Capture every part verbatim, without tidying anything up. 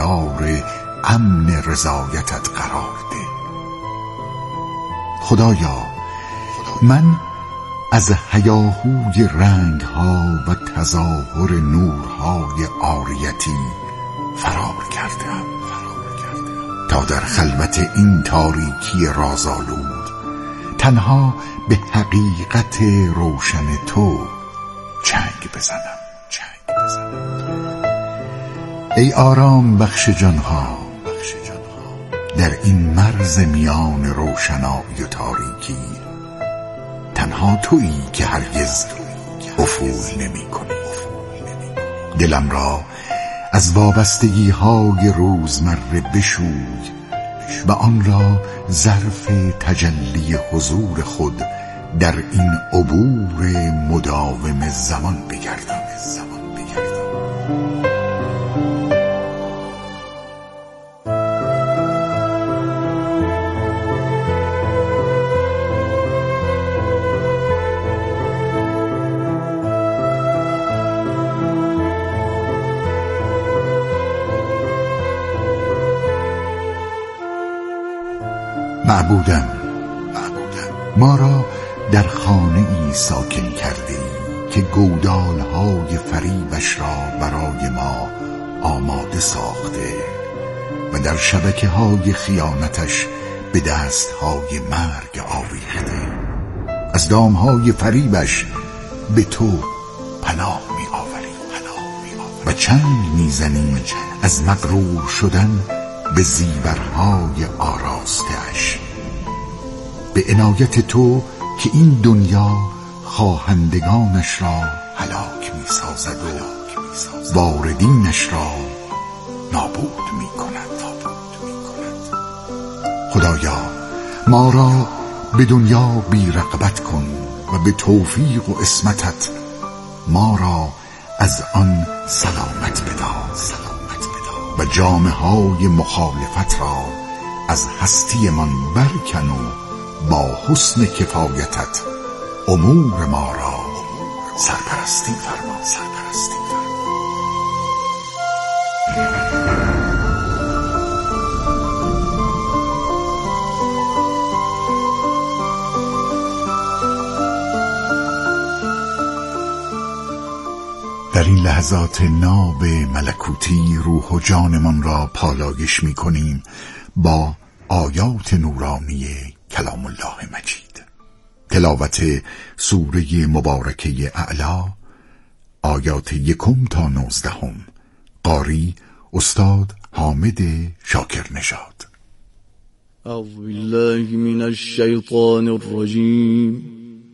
قرار امن رضایتت قرار ده. خدایا من از هیاهوی رنگها و تظاهر نورهای عاریتی فرار کردم تا در خلوت این تاریکی رازآلود تنها به حقیقت روشن تو چنگ بزنم چنگ بزنم. ای آرام بخش جانها در این مرز میان روشنایی و تاریکی تنها تویی که هرگز افول نمی کنی. دلم را از وابستگی های روزمره بشوی و آن را ظرف تجلی حضور خود در این عبور مداوم زمان بگردان زمان بگردان. معبودم ما را در خانه ای ساکن کرده ای که گودال های فریبش را برای ما آماده ساخته و در شبکه های خیانتش به دست های مرگ آویخته. از دام های فریبش به تو پناه می آوریم و چنگ می زنیم از مغرور شدن به زیورهای آراسته‌اش. به عنایت تو که این دنیا خواهندگانش را هلاک می سازد و واردینش را نابود می کند. خدایا ما را به دنیا بی رغبت کن و به توفیق و عصمتت ما را از آن سلامت بدار و جامه های مخالفت را از هستی من برکن و با حسن کفایتت امور ما را سرپرستی فرما سرپرستی فرما. در این لحظات ناب ملکوتی روح و جانمان را پالایش می کنیم با آیات نورانی کلام الله مجید. تلاوت سوره مبارکه اعلی، آیات یکم تا نوزدهم. قاری استاد حامد شاکر نژاد. اعوذ بالله من الشیطان الرجیم.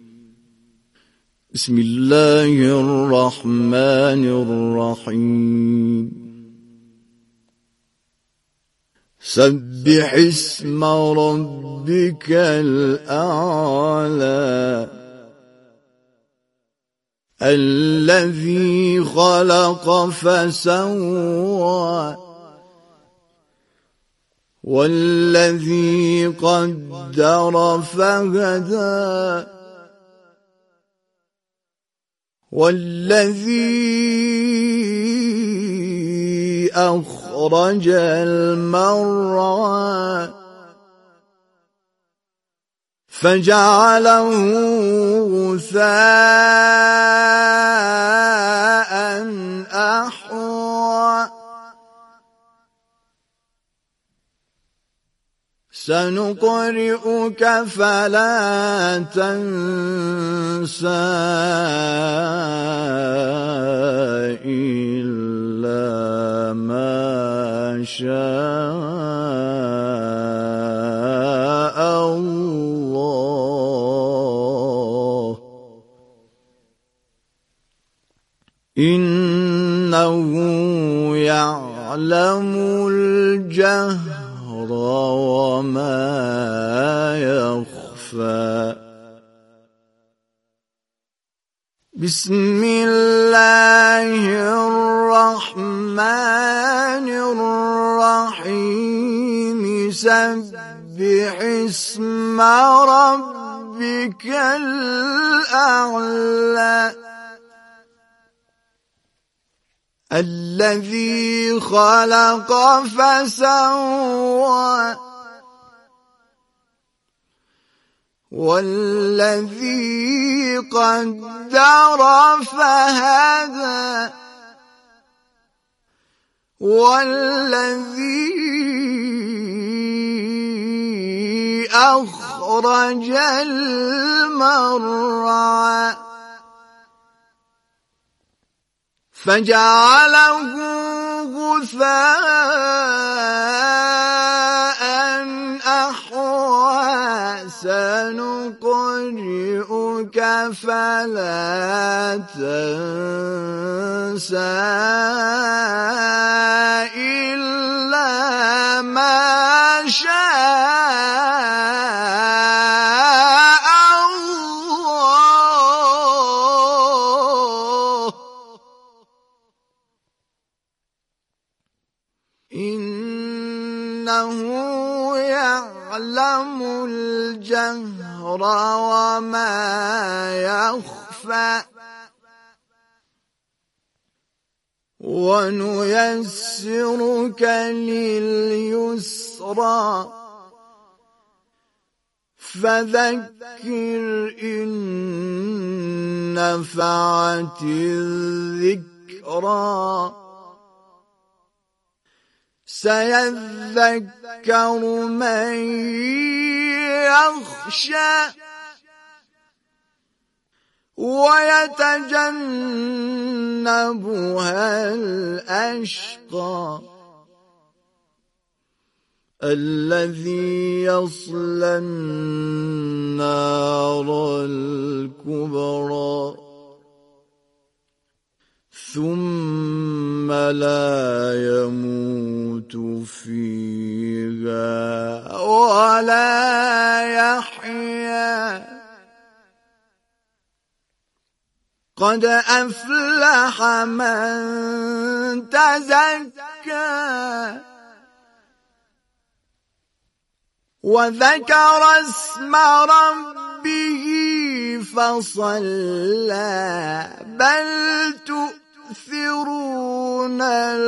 بسم الله الرحمن الرحیم. سبح اسم ربك الأعلى الذي خلق فسوى والذي قدر فهدى والذي أخرج المرعى فجعله غثاء أحوى سنقرئك فلا تنسى إلا ما شاء الله إنه يعلم الجهر وما يخفى بسم الله الرحمن الرحيم سبح اسم ربك الأعلى الذي خلق فسوى والذي قدر فهدى والذي أخرج المرعى فجعله غثاء أحوى سنقرئك فلا تنسى إلا ما شاء الله إنه يعلم الجهر وما يخفى ونيسرك لليسرى فذكر إن نفعت الذكرى سيذكر من يخشى ويتجنبها الأشقى الذي يصلى النار الكبرى ثم لا يموت فيها ولا يحيا قد أفلح من تزكى وذكر اسم ربه فصلى بل تؤثرون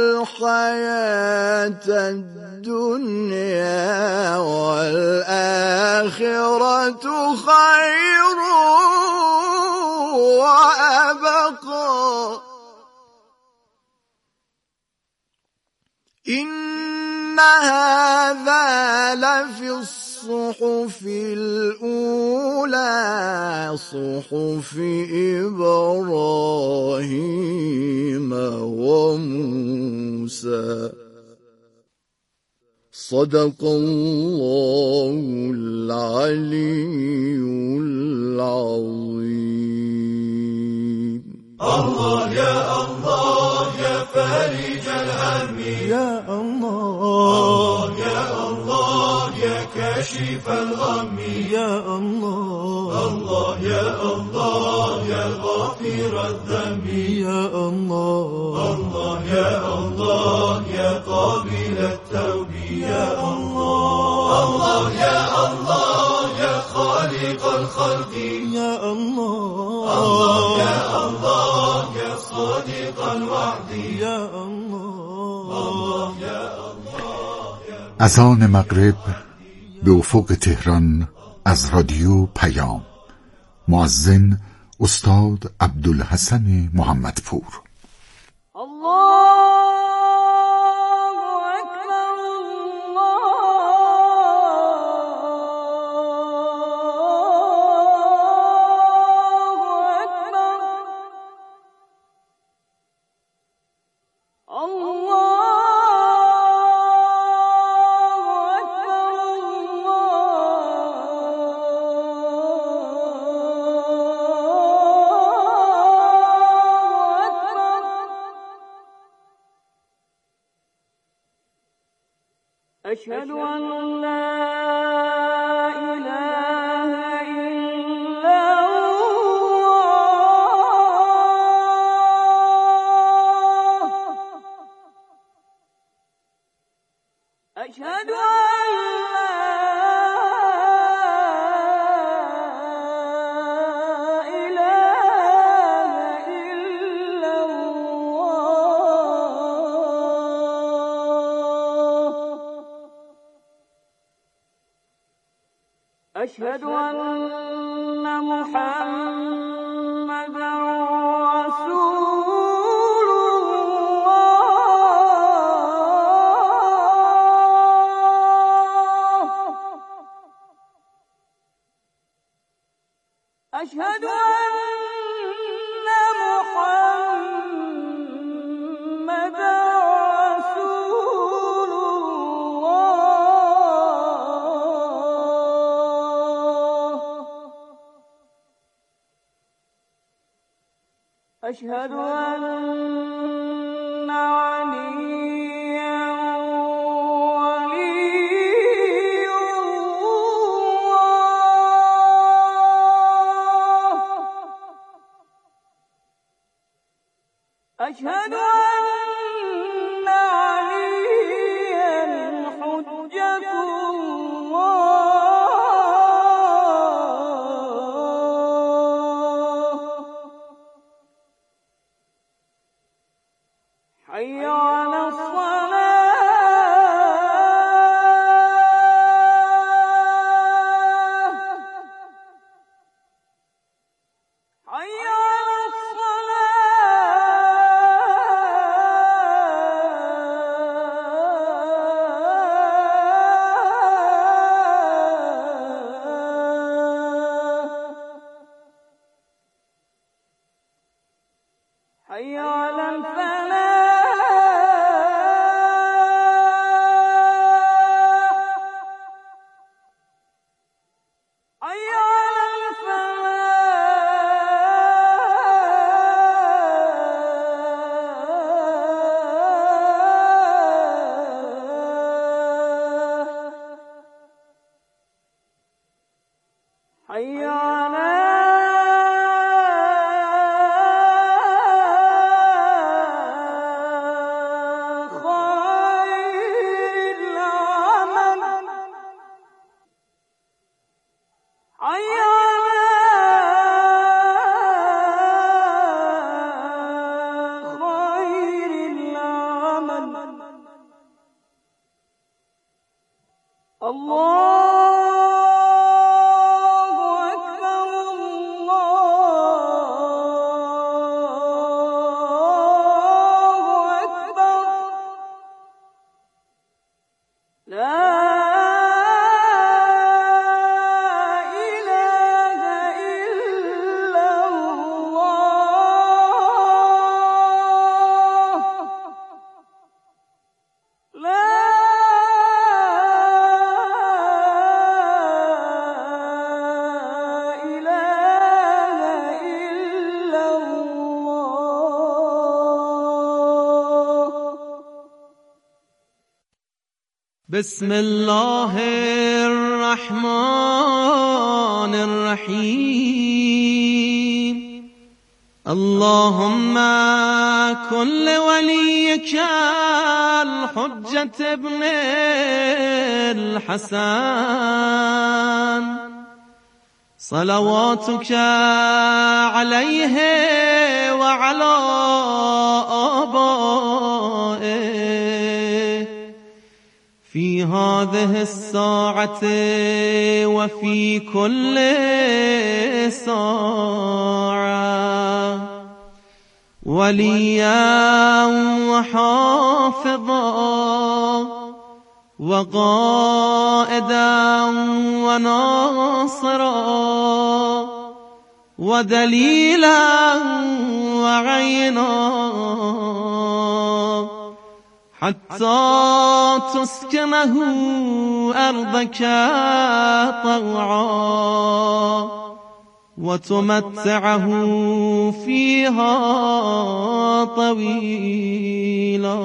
الحياة الدنيا والآخرة خير وأبقى إن هذا لفي الصحف الأولى صحف إبراهيم وموسى صدق الله العلي العظيم. الله يا الله يا فارج الهم يا الله الله يا الله يا كاشف الغم يا الله الله يا الله يا غافر الذنب يا الله الله يا الله يا قابل التوب يا الله الله يا الله يا خالق الخلق يا الله الله يا الله يا صادق الوعد يا الله يا الله. اذان مغرب به افق تهران از رادیو پیام. مؤذن استاد عبدالحسن محمدپور. أشهد أن لا إله إلا الله أشهد أن لا إله إلا الله أشهد أن محمدا رسول الله. أشهد أن محمدا رسول الله. أشهد أن عليا ولي الله. أشهد أن عليا حجة الله. حي على الصلاة. حي على الصلاة. حي على الفلاح. حي على الفلاح. حي على خير العمل. حي على خير العمل. الله أكبر الله أكبر. لا إله إلا الله. لا إله إلا الله. بسم الله الرحمن الرحيم. اللهم كن لوليك الحجة ابن الحسن صلواتك عليه وعلى آبائه في هذه الساعة وفي كل ساعة وليا وحافظا وقائدا وناصرا ودليلا وعينا حتى تسكنه أرضك طوعا وتمتعه فيها طويلا.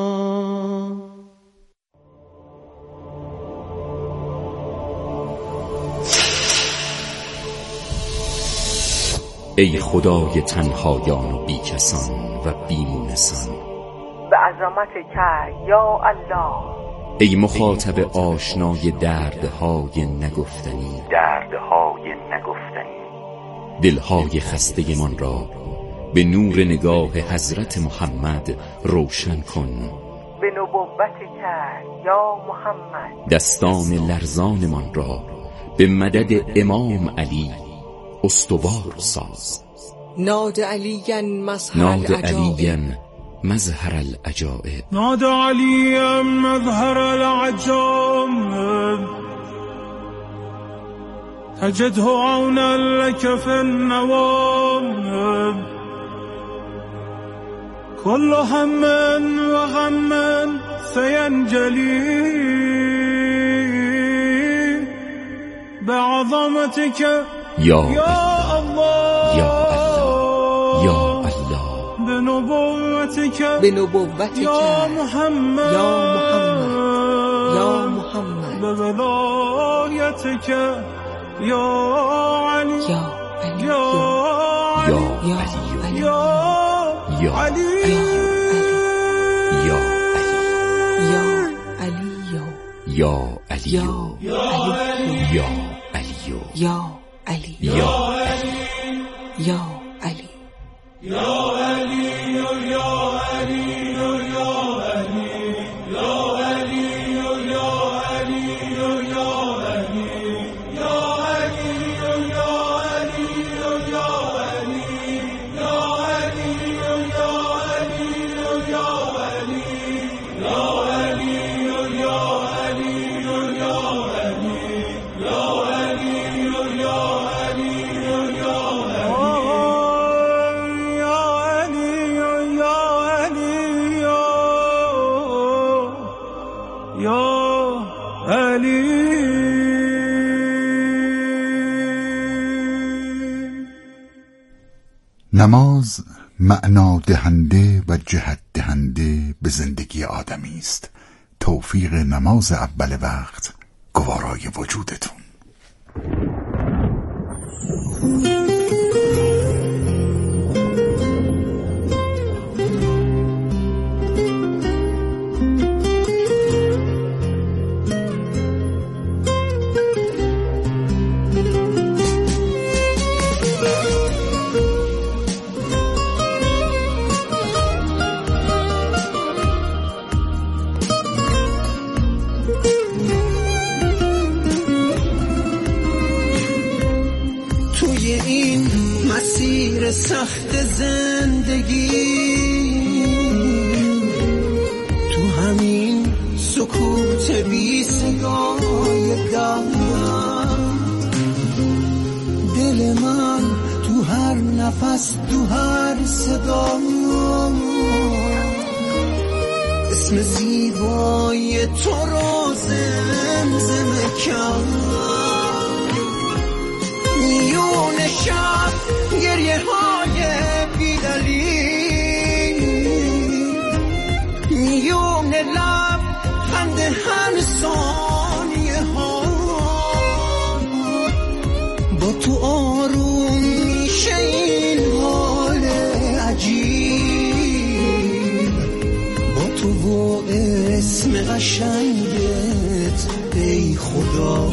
ای خدای تنهایان و بیکسان و بیمونسان، به عظمتک یا الله. ای مخاطب آشنای دردهای نگفتنی دردهای نگفتنی دلهای خسته من را به نور نگاه حضرت محمد روشن کن. به نبوتک یا محمد دستان لرزان من را به مدد امام علی استوار ساز. ناد علیاً مظهر ناد العجائب علیاً مظهر العجائب ناد علیاً مظهر العجائب تجده عونا لك في النوائب كل هم وغم سينجلي بعظمتك یا يا الله یا الله یا الله بنبوتك بنبوتك يا محمد يا محمد يا محمد بولايتك يا علي يا علي يا یا علي يا علی يا یا علي یا علي یا علی يا یا علي یا علی يا علي یا يا علي نماز معنا دهنده و جهت دهنده به زندگی آدمی است. توفیق نماز اول وقت گوارای وجودتون. این مسیر سخت زندگی تو همین سکوت بی صدای دلم دل من تو هر نفس تو هر صدا اسم زیبای تو رو زمزمه کرد. میون شب گریه های بیدلیل میون لب خنده هر ثانیه ها با تو آروم میشه این حال عجیب با تو و اسم قشنگت ای خدا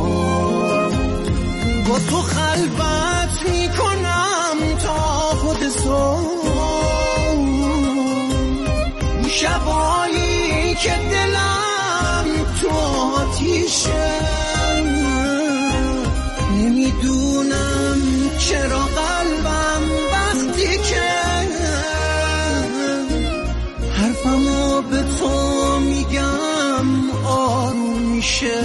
با تو خلوت میکنم تا خود صبح شبایی که دلم تو آتیشه نمیدونم چرا قلبم وقتی که حرفمو به تو میگم آروم میشه.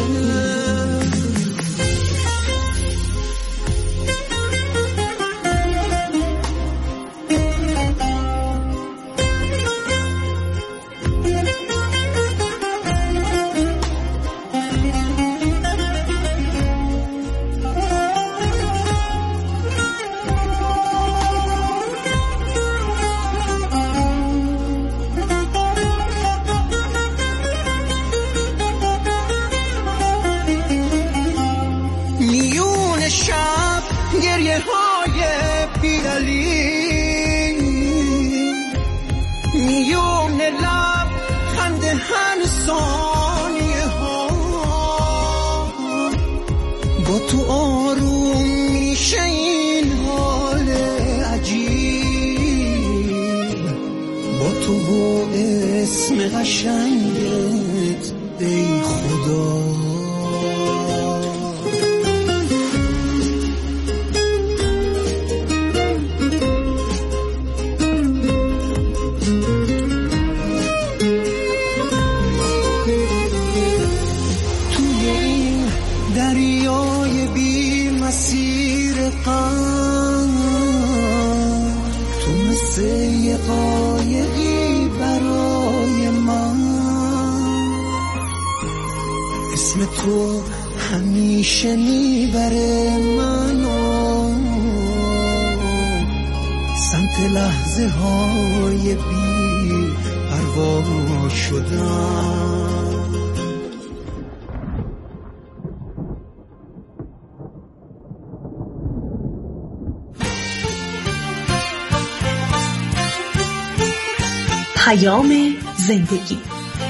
گریه های بیدلیل میون لب خنده هر ثانیه ها با تو آروم میشه این حال عجیب با تو و اسم قشنگت ای خدا حقایقی برای من، اسم تو همیشه میبره منو سمت لحظه های بی پروا شدن. پیام زندگی.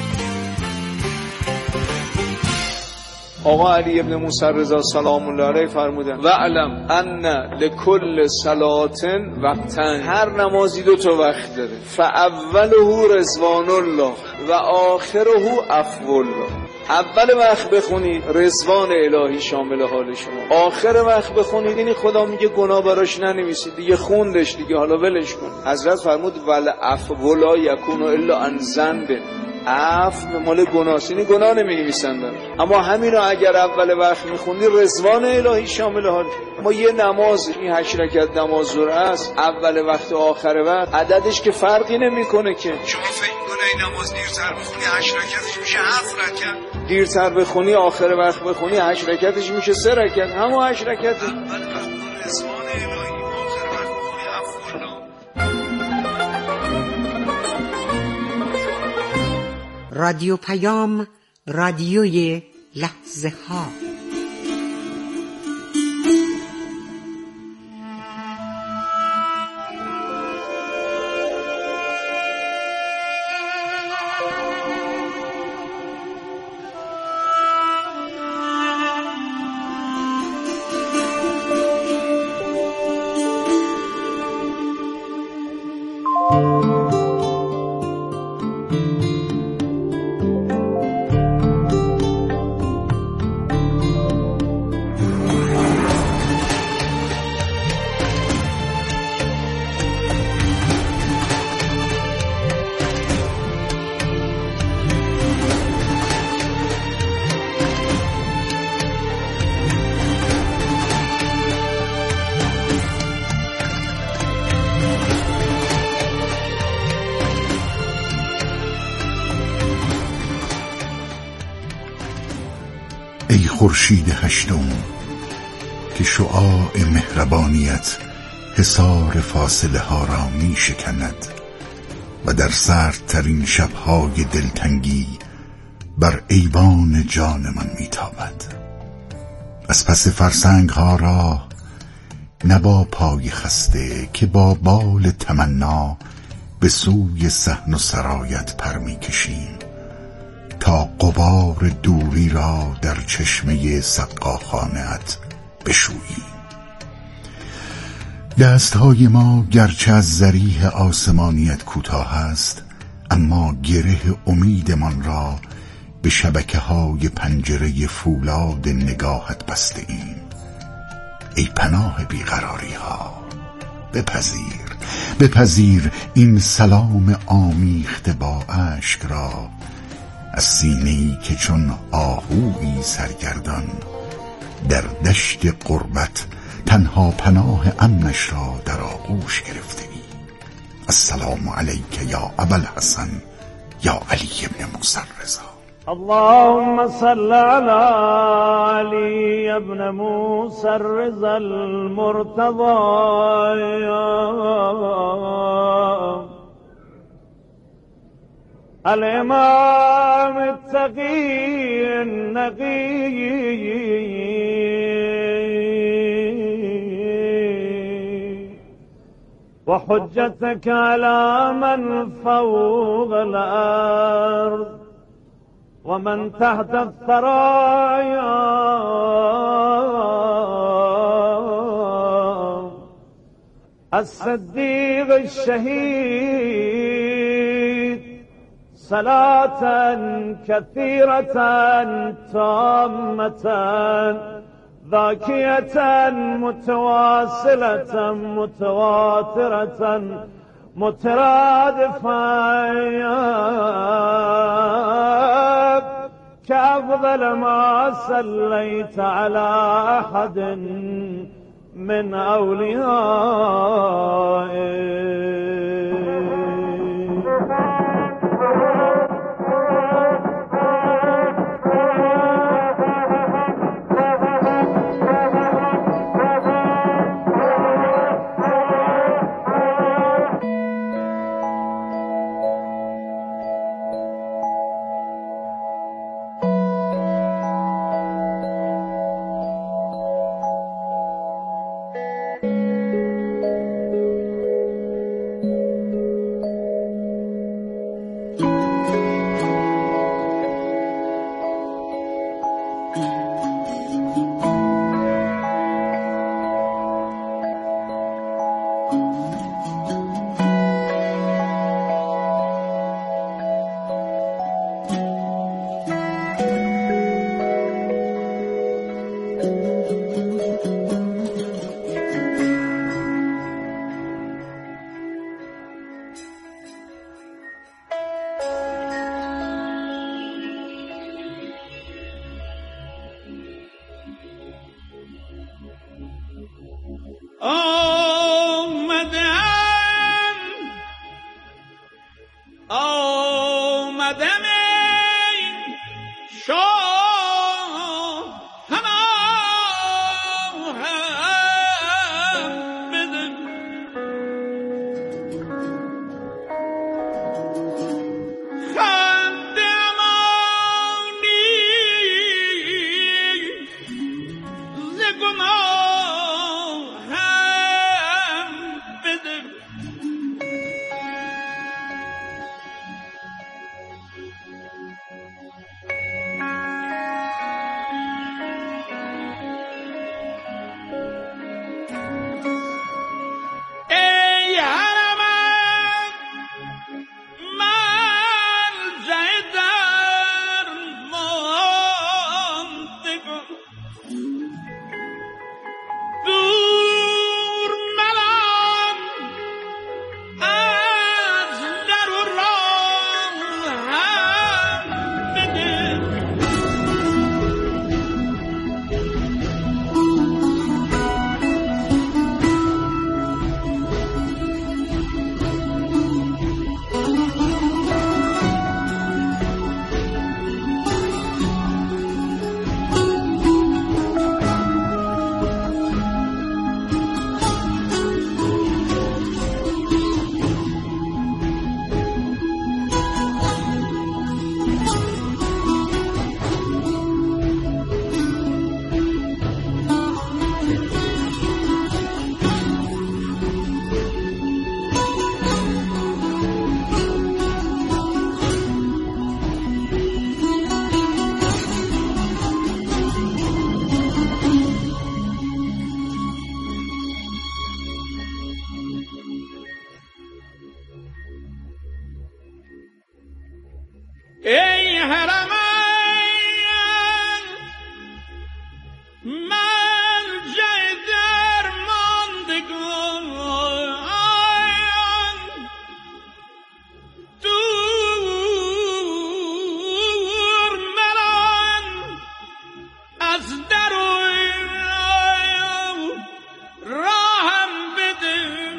آقا علی ابن موسی رضا سلام الله علیه فرمودن و علم ان لکل صلات وقتن، هر نمازی دو تا وقت داره، فاوله رضوان الله و آخره عفو الله. اول وقت بخونید رضوان الهی شامل حال شما، آخر وقت بخونید یعنی خدا میگه گناه براش ننویسید دیگه، خوندش دیگه حالا ولش کن. حضرت فرمود ول عفو لا یکون الا عن ذنب، عفو مال گناهست، یعنی گناه نمی‌نویسن براش. اما همینو اگر اول وقت میخوندی رضوان الهی شامل حال. ما یه نماز این هشت رکعت نماز ظهر است، اول وقت و آخر وقت عددش که فرقی نمیکنه که. شما فکر می‌کنی این نماز دیرتر بخونی هشت رکعتش میشه هفت رکعت، دیرتر بخونی آخر وقت بخونی هشت رکعتش میشه سه رکعت، همون هشت رکعت. اول وقت رضوان الهی، آخر وقت بخونی عفو الله. رادیو پیام، رادیوی لحظه ها. ای خورشید هشتم که شعاع مهربانیت حصار فاصله ها را می شکند و در سردترین شبهای دلتنگی بر ایوان جان من می تابد. از پس فرسنگ ها را نه با پای خسته که با بال تمنا به سوی صحن و سرایت پر می کشیم تا غبار دوری را در چشمه سقاخانه‌ات بشوییم. دستهای ما گرچه از ذریح آسمانیت کوتاه است، اما گره امیدمان را به شبکه های پنجره فولاد نگاهت بسته ایم. ای پناه بیقراری ها، بپذیر بپذیر این سلام آمیخته با اشک را از سینه‌ای که چون آهویی سرگردان در دشت غربت تنها پناه امنش را در آغوش گرفته ای. السلام علیک یا ابوالحسن یا علی ابن موسی رضا. اللهم صل على علي ابن موسى الرضا المرتضى الإمام التقي النقي وحجتك على من فوق الأرض ومن تحت الثرايا الصديق الشهيد صلاة كثيرة تامة ذاكية متواصلة متواترة مترادفة كأفضل ما صليت على أحد من أوليائك. آمدم آمدم ای شاه هناهم بده خند امانی ز گناهم بده ای حرمت ملجأ درماندگان دور ملان از در و راه هم بده ای حرمت ملجأ درماندگان دور ملان از در و راهم بده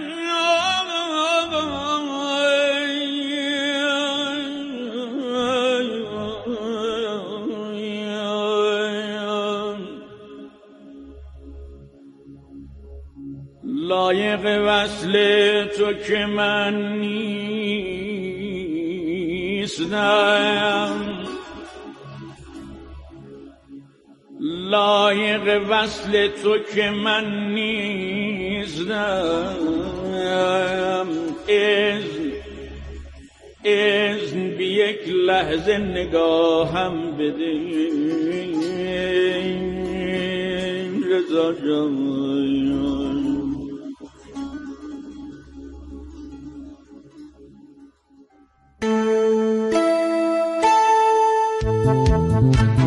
لایق وصل تو که من نیستم لایق وصل تو که من نیستم اذن اذن بی یک لحظه نگاهم بده رضا جان